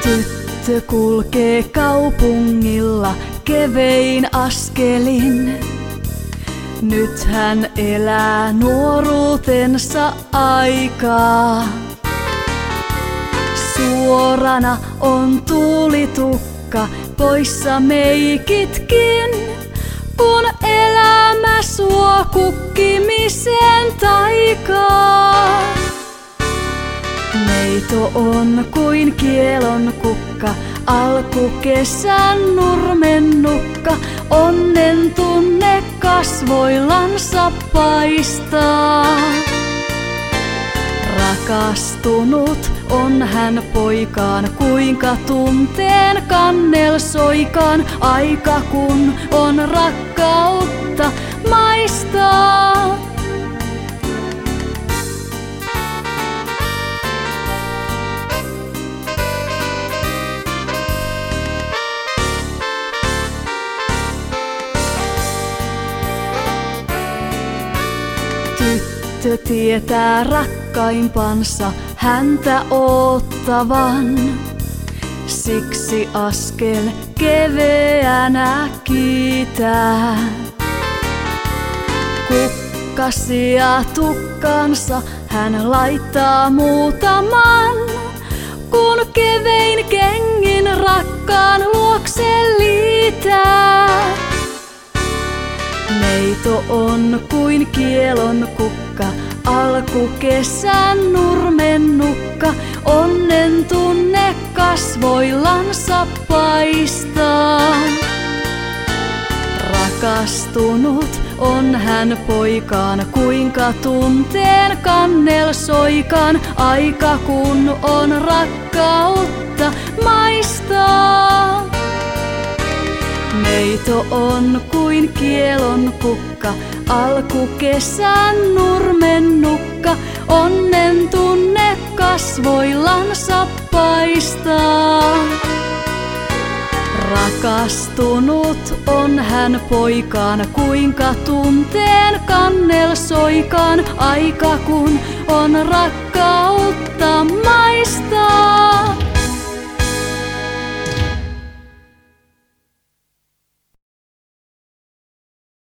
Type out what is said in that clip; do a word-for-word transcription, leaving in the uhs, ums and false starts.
Tyttö kulkee kaupungilla kevein askelin. Nyt hän elää nuoruutensa aikaa. Suorana on tuulitukka, poissa meikitkin, kun elämä suo kukkimiseen taikaa. Neito on kuin kielon kukka, alkukesän nurmennukka, onnen tunne kasvoillansa paistaa. Rakastunut on hän poikaan, kuinka tunteen kannel soikaan, aika kun on rakkautta maistaa. Tyttö tietää rakkaimpansa häntä ottavan, siksi askel keveänä kiitää. Kukkasia tukkansa hän laittaa muutaman, kun kevein kengin rakkaan luokse liitää. Neito on kuin kielon kukka, alkukesän nurmennukka, onnen tunne kasvoillansa paistaa. Rakastunut on hän poikaan, kuinka tunteen kannel soikaan, aika kun on rakkautta maistaa. Neito on kuin kielon kukka, alkukesän nurmennukka, onnen tunne kasvoillansa paistaa. Rakastunut on hän poikaan, kuinka tunteen kannel soikaan, aika kun on rakkautta maistaa.